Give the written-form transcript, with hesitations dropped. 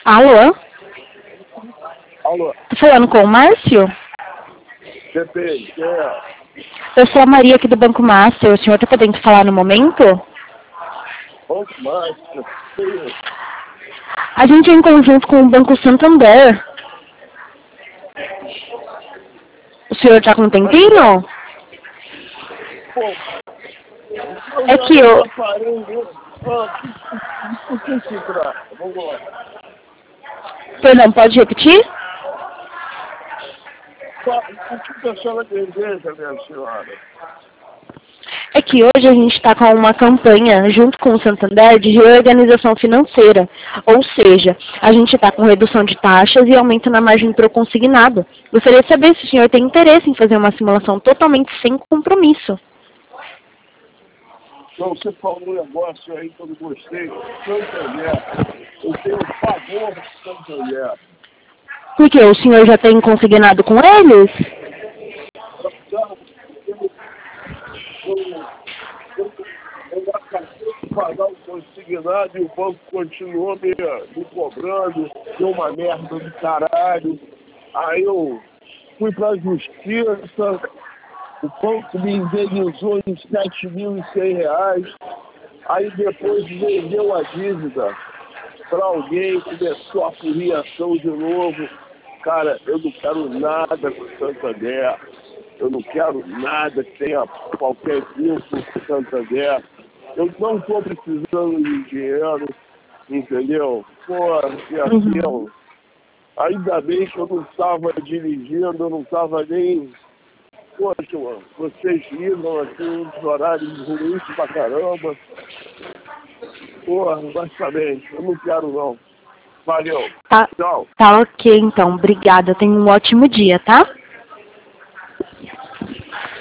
Alô? Alô, Tô falando com o Márcio? depende, quem é? Eu sou a Maria aqui do Banco Master. O senhor tá podendo falar no momento? Banco Master, que isso? A gente é em conjunto com o Banco Santander. O senhor tá com um tempinho? Pô, eu É que eu... já parei mesmo. Por que se trata? Vamos lá. Perdão, pode repetir? O que a senhora deseja, minha senhora? É que hoje a gente está com uma campanha, junto com o Santander, de reorganização financeira. Ou seja, a gente está com redução de taxas e aumento na margem pro consignado. Gostaria de saber se o senhor tem interesse em fazer uma simulação totalmente sem compromisso. Então, você falou um negócio aí que eu não gostei. Santander. Eu tenho pavor de Santander. Porque o senhor já tem consignado com eles? Eu acabei de pagar o consignado e o banco continuou me cobrando, deu uma merda do caralho. Aí eu fui pra justiça, o banco me indenizou em R$ 7.100. Aí depois vendeu a dívida para alguém, começou a furiação de novo. Cara, eu não quero nada com o Santander. Eu não quero nada que tenha qualquer vínculo com o Santander. Eu não estou precisando de dinheiro, entendeu? Pô, Fiação, ainda bem que eu não estava dirigindo, eu não estava nem... Poxa, mano, vocês ligam assim, uns horários ruins pra caramba. Porra, basicamente, eu não quero não. Valeu. Tá, Tchau. tá ok, então. Obrigada. Tenha um ótimo dia, tá?